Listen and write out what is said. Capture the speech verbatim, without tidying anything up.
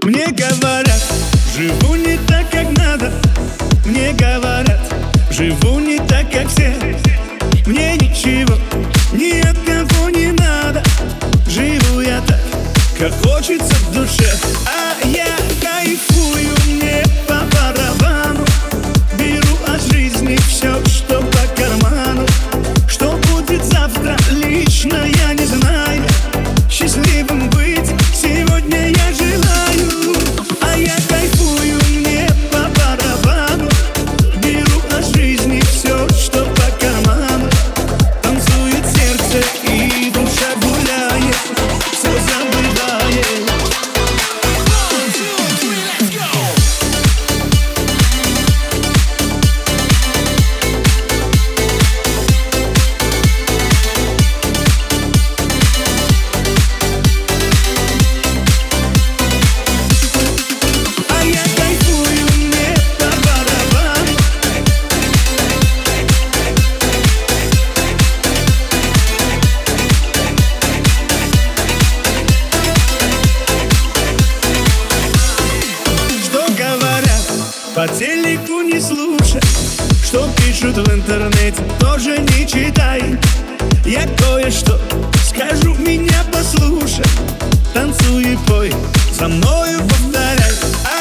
Мне говорят, живу не так, как надо. Мне говорят, живу не так, как все. Мне ничего ни от кого не надо. Живу я так, как хочется в душе. А я кайфую, мне по барабану. Беру от жизни все, что по карману. Что будет завтра, лично я не знаю. Счастливым быть сегодня я желаю. А я кайфую, мне по барабану. Беру от жизни все, что по карману. Танцует сердце и душа гуляет, все забывает. По телеку не слушай, что пишут в интернете, тоже не читай. Я кое-что скажу, меня послушай. Танцуй и пой, за мною повторяй.